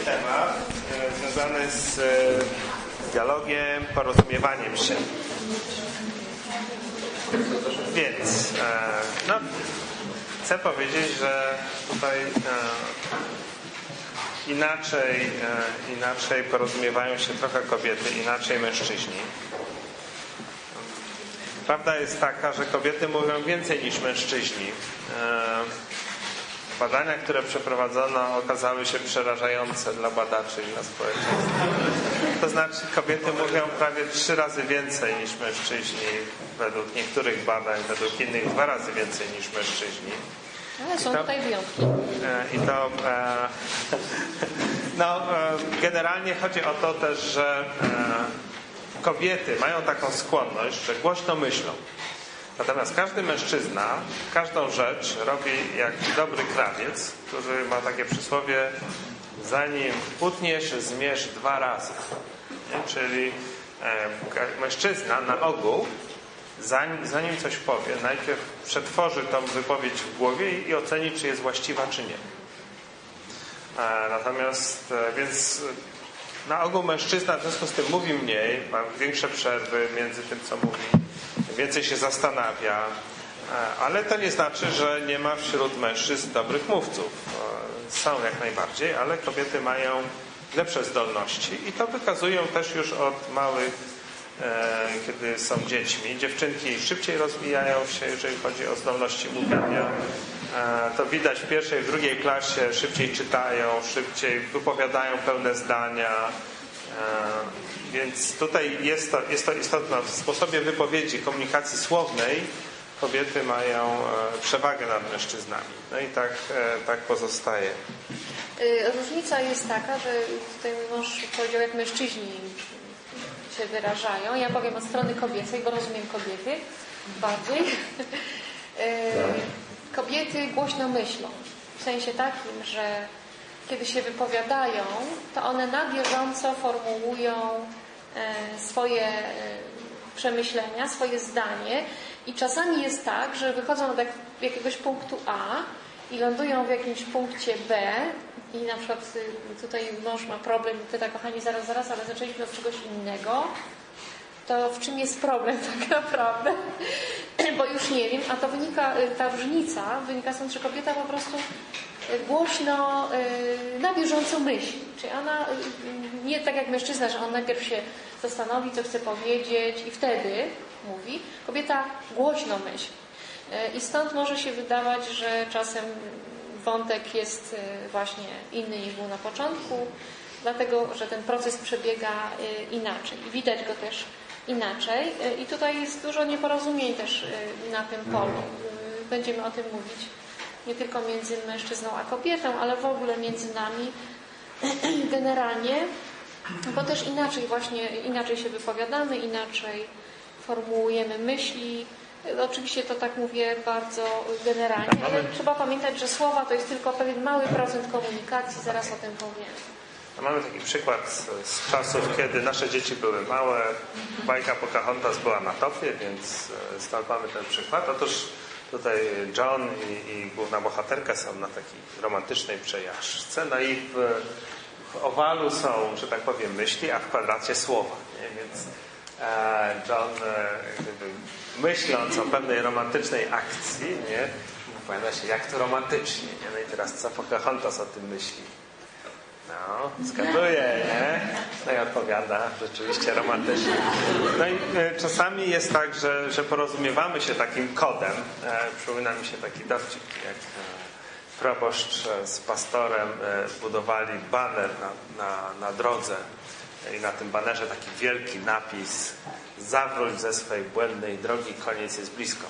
temat związany z dialogiem, porozumiewaniem się. Więc chcę powiedzieć, że tutaj inaczej porozumiewają się trochę kobiety, inaczej mężczyźni. Prawda jest taka, że kobiety mówią więcej niż mężczyźni. Badania, które przeprowadzono, okazały się przerażające dla badaczy i dla społeczeństwa. To znaczy, kobiety mówią prawie 3 razy więcej niż mężczyźni, według niektórych badań, według innych 2 razy więcej niż mężczyźni. Ale są tutaj wyjątki. Generalnie chodzi o to też, że kobiety mają taką skłonność, że głośno myślą. Natomiast każdy mężczyzna każdą rzecz robi jak dobry krawiec, który ma takie przysłowie: zanim utniesz, zmierz 2 razy. Nie? Czyli mężczyzna na ogół, zanim coś powie, najpierw przetworzy tą wypowiedź w głowie i oceni, czy jest właściwa, czy nie. Natomiast więc na ogół mężczyzna w związku z tym mówi mniej, ma większe przerwy między tym, co mówi, więcej się zastanawia, ale to nie znaczy, że nie ma wśród mężczyzn dobrych mówców. Są jak najbardziej, ale kobiety mają lepsze zdolności i to wykazują też już od małych, kiedy są dziećmi. Dziewczynki szybciej rozwijają się, jeżeli chodzi o zdolności mówienia. To widać w 1. i 2. klasie, szybciej czytają, szybciej wypowiadają pełne zdania. Więc tutaj jest to istotne. W sposobie wypowiedzi, komunikacji słownej kobiety mają przewagę nad mężczyznami. No i tak pozostaje. Różnica jest taka, że tutaj mój mąż powiedział, jak mężczyźni się wyrażają. Ja powiem od strony kobiecej, bo rozumiem kobiety bardziej. Kobiety głośno myślą. W sensie takim, że kiedy się wypowiadają, to one na bieżąco formułują swoje przemyślenia, swoje zdanie i czasami jest tak, że wychodzą do jakiegoś punktu A i lądują w jakimś punkcie B i na przykład tutaj mąż ma problem i pyta: kochani, zaraz, ale zaczęliśmy od czegoś innego. To w czym jest problem tak naprawdę? Bo już nie wiem, a to ta różnica wynika stąd, że kobieta po prostu głośno, na bieżąco myśli. Czyli ona nie tak jak mężczyzna, że on najpierw się zastanowi, co chce powiedzieć i wtedy mówi. Kobieta głośno myśli. I stąd może się wydawać, że czasem wątek jest właśnie inny niż był na początku, dlatego, że ten proces przebiega inaczej. I widać go też inaczej. I tutaj jest dużo nieporozumień też na tym polu. Będziemy o tym mówić nie tylko między mężczyzną a kobietą, ale w ogóle między nami generalnie, bo też inaczej się wypowiadamy, inaczej formułujemy myśli. Oczywiście to tak mówię bardzo generalnie, ale trzeba pamiętać, że słowa to jest tylko pewien mały procent komunikacji, zaraz o tym powiem. Mamy taki przykład z czasów, kiedy nasze dzieci były małe. Bajka Pocahontas była na topie, więc stąd mamy ten przykład. Otóż tutaj John i główna bohaterka są na takiej romantycznej przejażdżce. No i w owalu są, że tak powiem, myśli, a w kwadracie słowa. Nie? Więc John, myśląc o pewnej romantycznej akcji, nie, opowiada się, jak to romantycznie. Nie? No i teraz co Pocahontas o tym myśli? No, zgaduje, nie? No i odpowiada rzeczywiście romantycznie. No i czasami jest tak, że porozumiewamy się takim kodem. Przypomina mi się taki dowcip, jak proboszcz z pastorem budowali baner na drodze i na tym banerze taki wielki napis: zawróć ze swej błędnej drogi, koniec jest blisko.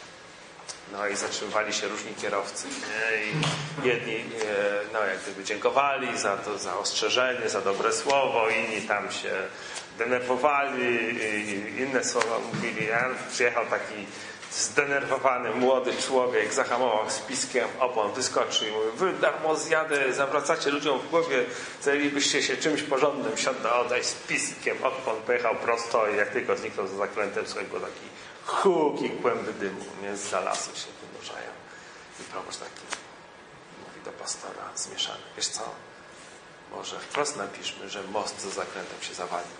No i zatrzymywali się różni kierowcy, nie? I jedni jak gdyby dziękowali za ostrzeżenie, za dobre słowo, inni tam się denerwowali i inne słowa mówili. Przyjechał taki zdenerwowany młody człowiek, zahamował z piskiem opon, wyskoczył i mówił: wy darmo zjadę, zawracacie ludziom w głowie, zajęlibyście się czymś porządnym, siadł oddaj z piskiem opon, pojechał prosto i jak tylko zniknął za zakrętem, było taki huk i kłęby dymu, nie? Zza lasu się wynurzają. I proboszcz taki mówi do pastora zmieszany: wiesz co, Może wprost napiszmy, że most za zakrętem się zawalił.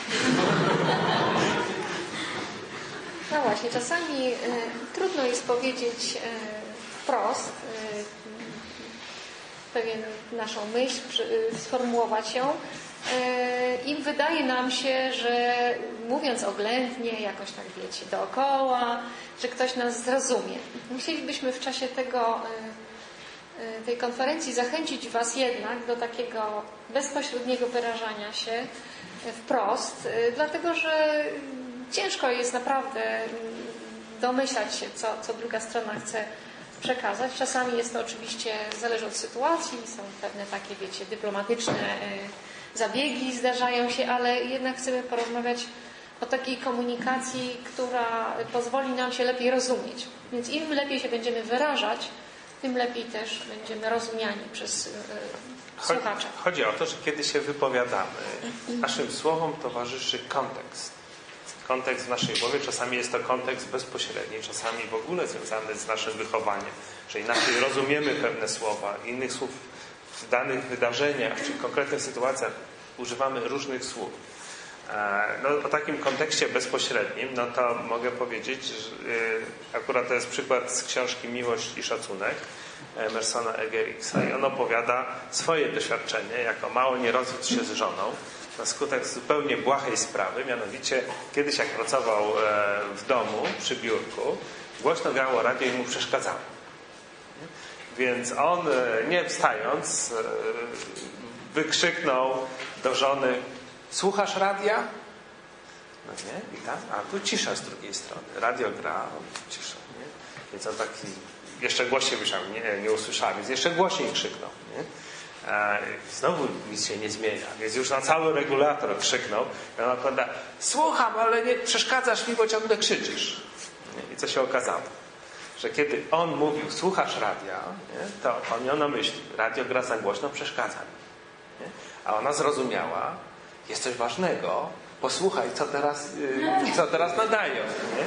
No właśnie, czasami trudno jest powiedzieć wprost pewien naszą myśl, sformułować ją. I wydaje nam się, że mówiąc oględnie, jakoś tak wiecie, dookoła, że ktoś nas zrozumie. Musielibyśmy w czasie tej konferencji zachęcić Was jednak do takiego bezpośredniego wyrażania się wprost, dlatego że ciężko jest naprawdę domyślać się, co druga strona chce przekazać. Czasami jest to oczywiście, zależy od sytuacji, są pewne takie, wiecie, dyplomatyczne zabiegi zdarzają się, ale jednak chcemy porozmawiać o takiej komunikacji, która pozwoli nam się lepiej rozumieć. Więc im lepiej się będziemy wyrażać, tym lepiej też będziemy rozumiani przez słuchacza. Chodzi o to, że kiedy się wypowiadamy, naszym słowom towarzyszy kontekst. Kontekst w naszej głowie, czasami jest to kontekst bezpośredni, czasami w ogóle związany z naszym wychowaniem, że inaczej rozumiemy pewne słowa, innych słów w danych wydarzeniach czy konkretnych sytuacjach używamy różnych słów. No, o takim kontekście bezpośrednim, no to mogę powiedzieć, że akurat to jest przykład z książki Miłość i szacunek Emersona Egerixa i on opowiada swoje doświadczenie, jako mało nie rozwiódł się z żoną na skutek zupełnie błahej sprawy, mianowicie kiedyś jak pracował w domu przy biurku, głośno grało radio i mu przeszkadzało. Więc on, nie wstając, wykrzyknął do żony: słuchasz radia? No nie, i tam, a tu cisza z drugiej strony. Radio gra, cisza, nie? Więc on taki jeszcze głośniej myślał, nie usłyszałem, więc jeszcze głośniej krzyknął, nie? Znowu nic się nie zmienia, więc już na cały regulator krzyknął i ona odpowiada: słucham, ale nie przeszkadzasz mi, bo ciągle krzyczysz. Nie? I co się okazało? Że kiedy on mówił słuchasz radia, nie? To ona myśli, radio gra za głośno, przeszkadza mi. Nie? A ona zrozumiała, jest coś ważnego, posłuchaj, co teraz nadają. Nie?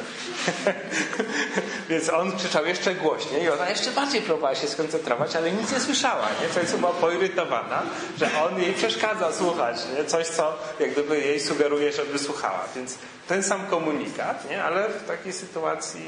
Więc on krzyczał jeszcze głośniej i ona jeszcze bardziej próbowała się skoncentrować, ale nic nie słyszała. Nie? W końcu była poirytowana, że on jej przeszkadza słuchać. Nie? Coś, co jak gdyby jej sugeruje, żeby słuchała. Więc ten sam komunikat, nie? Ale w takiej sytuacji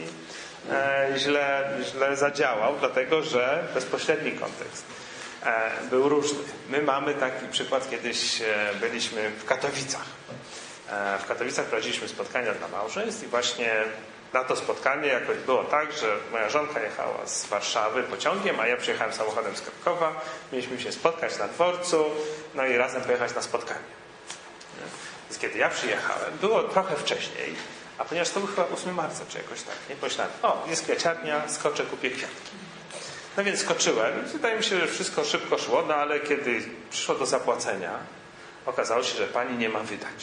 źle zadziałał, dlatego że bezpośredni kontekst był różny. My mamy taki przykład, kiedyś byliśmy w Katowicach. W Katowicach prowadziliśmy spotkania dla małżeństw i właśnie na to spotkanie jakoś było tak, że moja żonka jechała z Warszawy pociągiem, a ja przyjechałem samochodem z Krakowa. Mieliśmy się spotkać na dworcu, no i razem pojechać na spotkanie. Więc kiedy ja przyjechałem, było trochę wcześniej, a ponieważ to był chyba 8 marca czy jakoś tak, nie? Pomyślałem, jest kwiaciarnia, skoczę, kupię kwiatki. No więc skoczyłem. Wydaje mi się, że wszystko szybko szło, no ale kiedy przyszło do zapłacenia, okazało się, że pani nie ma wydać.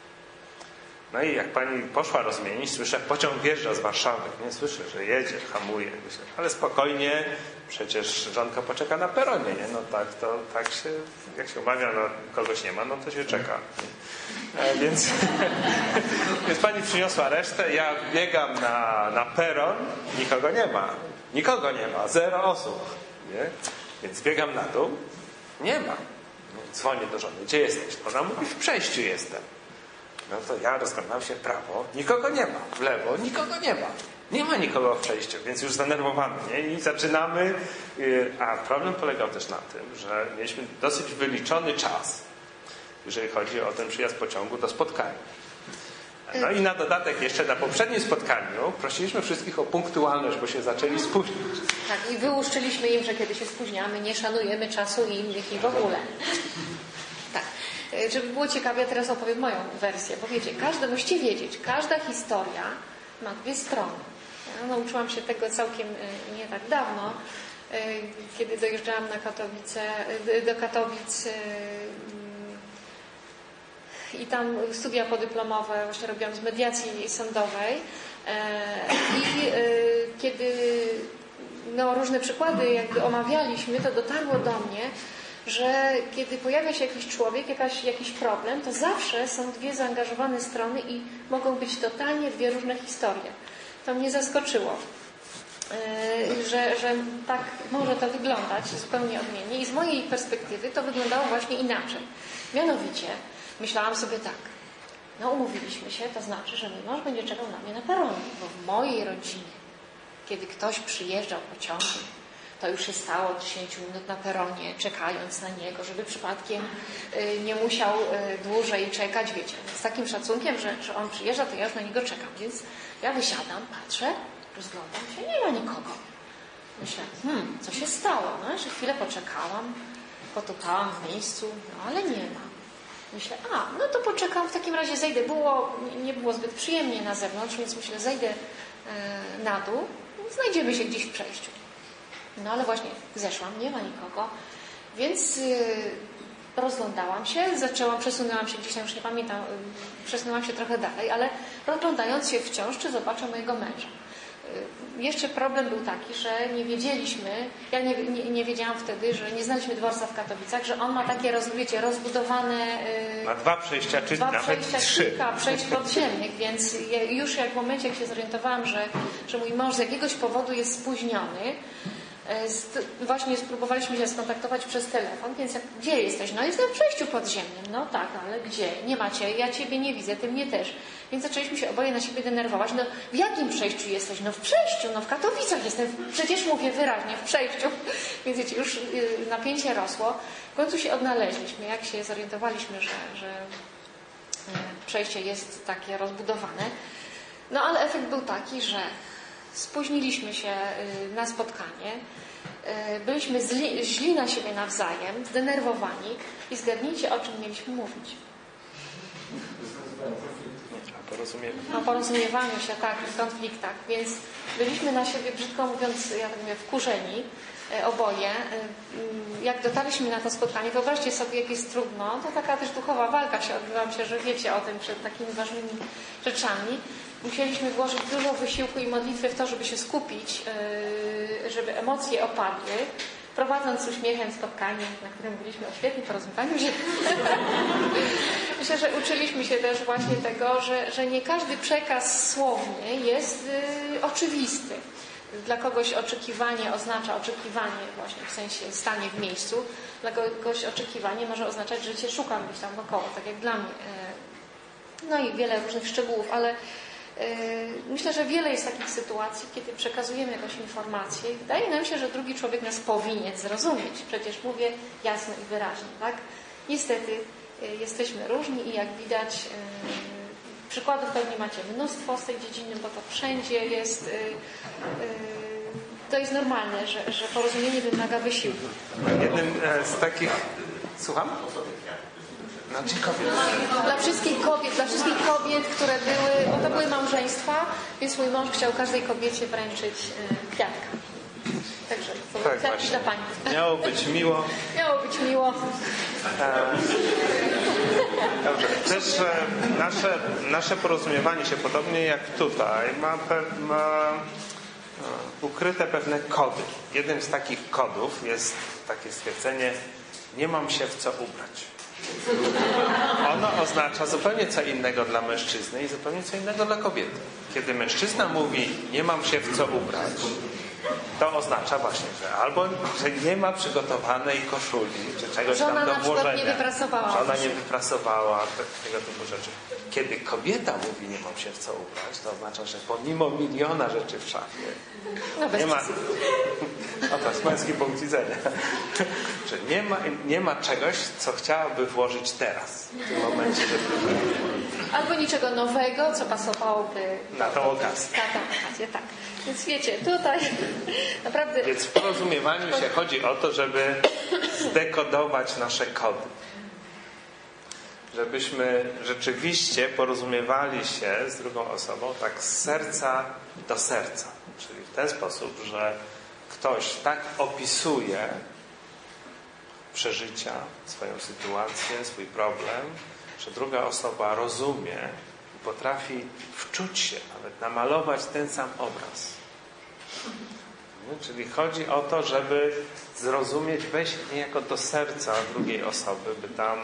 No i jak pani poszła rozmienić, słyszę, pociąg wjeżdża z Warszawy. Nie słyszę, że jedzie, hamuje. Myślę, ale spokojnie, przecież żonka poczeka na peronie. Nie? No tak się, jak się umawia, no kogoś nie ma, no to się czeka. Więc pani przyniosła resztę, ja biegam na peron, nikogo nie ma. Nikogo nie ma, 0 osób. Nie? Więc biegam na dół, nie ma. Dzwonię do żony, gdzie jesteś? Ona mówi, w przejściu jestem. No to ja rozglądam się w prawo, nikogo nie ma. W lewo, nikogo nie ma. Nie ma nikogo w przejściu, więc już zdenerwowany. Nie? I zaczynamy. A problem polegał też na tym, że mieliśmy dosyć wyliczony czas, jeżeli chodzi o ten przyjazd pociągu do spotkania. No i na dodatek jeszcze na poprzednim spotkaniu prosiliśmy wszystkich o punktualność, bo się zaczęli spóźnić. Tak, i wyłuszczyliśmy im, że kiedy się spóźniamy, nie szanujemy czasu innych i w ogóle. Tak. Żeby było ciekawie, teraz opowiem moją wersję, bo wiecie, musicie wiedzieć, każda historia ma 2 strony. Ja nauczyłam się tego całkiem nie tak dawno, kiedy dojeżdżałam do Katowic i tam studia podyplomowe właśnie robiłam z mediacji sądowej i kiedy różne przykłady jakby omawialiśmy, to dotarło do mnie, że kiedy pojawia się jakiś człowiek, jakiś problem, to zawsze są 2 zaangażowane strony i mogą być totalnie 2 różne historie. To mnie zaskoczyło. że tak może to wyglądać zupełnie odmiennie i z mojej perspektywy to wyglądało właśnie inaczej. Mianowicie myślałam sobie tak, no umówiliśmy się, to znaczy, że mój mąż będzie czekał na mnie na peronie, bo w mojej rodzinie, kiedy ktoś przyjeżdżał pociągiem, to już się stało 10 minut na peronie, czekając na niego, żeby przypadkiem nie musiał dłużej czekać, wiecie. Z takim szacunkiem, że on przyjeżdża, to ja już na niego czekam. Więc ja wysiadam, patrzę, rozglądam się, nie ma nikogo. Myślę, co się stało? No, jeszcze chwilę poczekałam, potupałam w miejscu, no ale nie ma. Myślę, no to poczekam, w takim razie zejdę. Nie było zbyt przyjemnie na zewnątrz, więc myślę, zejdę na dół, znajdziemy się gdzieś w przejściu. No ale właśnie zeszłam, nie ma nikogo, więc rozglądałam się, przesunęłam się gdzieś tam, już nie pamiętam, przesunęłam się trochę dalej, ale rozglądając się wciąż, czy zobaczę mojego męża. Jeszcze problem był taki, że nie wiedzieliśmy, ja nie wiedziałam wtedy, że nie znaliśmy dworca w Katowicach, że on ma takie, rozbudowane... Ma 2 przejścia, czy nawet 3. Kilka przejść podziemnych, więc już jak w momencie, jak się zorientowałam, że mój mąż z jakiegoś powodu jest spóźniony, właśnie spróbowaliśmy się skontaktować przez telefon, więc gdzie jesteś? No jestem w przejściu podziemnym. No tak, ale gdzie? Nie macie, ja ciebie nie widzę, ty mnie też. Więc zaczęliśmy się oboje na siebie denerwować. No w jakim przejściu jesteś? No w przejściu, no w Katowicach jestem. Przecież mówię wyraźnie, w przejściu. Więc wiecie, już napięcie rosło. W końcu się odnaleźliśmy, jak się zorientowaliśmy, że przejście jest takie rozbudowane. No ale efekt był taki, że spóźniliśmy się na spotkanie, byliśmy źli na siebie nawzajem, zdenerwowani i zgadnijcie, o czym mieliśmy mówić. O porozumiewaniu się, tak, w konfliktach. Więc byliśmy na siebie, brzydko mówiąc, ja tak mówię, wkurzeni oboje. Jak dotarliśmy na to spotkanie, wyobraźcie sobie, jak jest trudno, to taka też duchowa walka się odbywa, myślę, że wiecie o tym przed takimi ważnymi rzeczami. Musieliśmy włożyć dużo wysiłku i modlitwy w to, żeby się skupić, żeby emocje opadły, prowadząc z uśmiechem spotkanie, na którym mówiliśmy o świetnym porozumiewaniu się. Myślę, że uczyliśmy się też właśnie tego, że nie każdy przekaz słowny jest oczywisty. Dla kogoś oczekiwanie oznacza oczekiwanie właśnie w sensie stanie w miejscu. Dla kogoś oczekiwanie może oznaczać, że cię szukam gdzieś tam wokoło, tak jak dla mnie. No i wiele różnych szczegółów, ale myślę, że wiele jest takich sytuacji, kiedy przekazujemy jakąś informację i wydaje nam się, że drugi człowiek nas powinien zrozumieć. Przecież mówię jasno i wyraźnie, tak? Niestety jesteśmy różni i jak widać przykładów pewnie macie mnóstwo z tej dziedziny, bo to wszędzie jest to jest normalne, że porozumienie wymaga wysiłku. Jednym z takich... Słucham? Dla wszystkich kobiet, które były, bo to były małżeństwa, więc mój mąż chciał każdej kobiecie wręczyć kwiatka. Także kwiatki dla pani. Miało być miło. Dobrze. Też nasze porozumiewanie się, podobnie jak tutaj, ma ukryte pewne kody. Jednym z takich kodów jest takie stwierdzenie: nie mam się w co ubrać. Ono oznacza zupełnie co innego dla mężczyzny i zupełnie co innego dla kobiety. Kiedy mężczyzna mówi nie mam się w co ubrać, to oznacza właśnie, że nie ma przygotowanej koszuli, czy czegoś tam do włożenia. Że ona nie wyprasowała, tego typu rzeczy. Kiedy kobieta mówi nie mam się w co ubrać, to oznacza, że pomimo miliona rzeczy w szafie nie ma... to jest męski punkt widzenia. Że nie ma czegoś, co chciałaby włożyć teraz, w tym momencie. Albo niczego nowego, co pasowałoby na tą okazję. Na tą okazję, tak. Więc wiecie, tutaj naprawdę... Więc w porozumiewaniu się chodzi o to, żeby zdekodować nasze kody. Żebyśmy rzeczywiście porozumiewali się z drugą osobą tak z serca do serca. Czyli w ten sposób, że ktoś tak opisuje przeżycia, swoją sytuację, swój problem, że druga osoba rozumie i potrafi wczuć się, nawet namalować ten sam obraz. Czyli chodzi o to, żeby zrozumieć, wejść niejako do serca drugiej osoby, by tam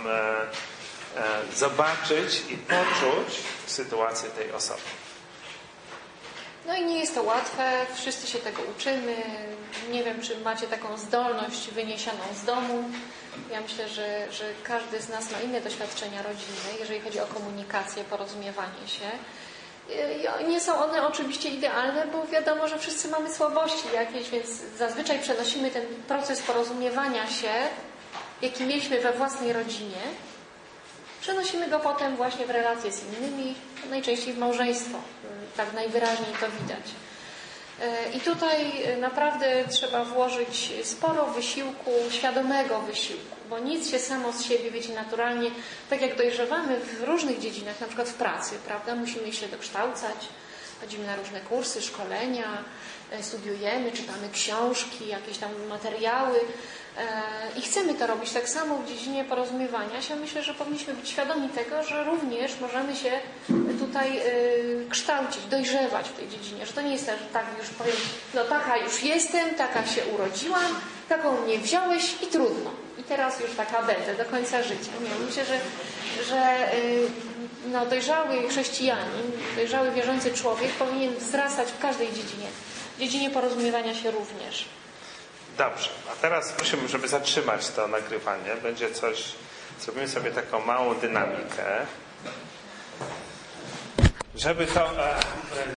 zobaczyć i poczuć sytuację tej osoby. No i nie jest to łatwe, wszyscy się tego uczymy. Nie wiem, czy macie taką zdolność wyniesioną z domu. Ja myślę, że każdy z nas ma inne doświadczenia rodzinne, jeżeli chodzi o komunikację, porozumiewanie się. Nie są one oczywiście idealne, bo wiadomo, że wszyscy mamy słabości jakieś, więc zazwyczaj przenosimy ten proces porozumiewania się, jaki mieliśmy we własnej rodzinie, przenosimy go potem właśnie w relacje z innymi, najczęściej w małżeństwo. Tak najwyraźniej to widać. I tutaj naprawdę trzeba włożyć sporo wysiłku, świadomego wysiłku, bo nic się samo z siebie, wiecie, naturalnie, tak jak dojrzewamy w różnych dziedzinach, na przykład w pracy, prawda, musimy się dokształcać, chodzimy na różne kursy, szkolenia, studiujemy, czytamy książki, jakieś tam materiały i chcemy to robić tak samo w dziedzinie porozumiewania się. Myślę, że powinniśmy być świadomi tego, że również możemy się tutaj kształcić, dojrzewać w tej dziedzinie, że to nie jest tak, że tak już powiem, no taka już jestem, taka się urodziłam, taką mnie wziąłeś i trudno. I teraz już taka będę do końca życia. Nie, myślę, że no, dojrzały chrześcijanin, dojrzały wierzący człowiek powinien wzrastać w każdej dziedzinie. W dziedzinie porozumiewania się również. Dobrze, a teraz prosimy, żeby zatrzymać to nagrywanie. Będzie coś, zrobimy sobie taką małą dynamikę. Żeby to...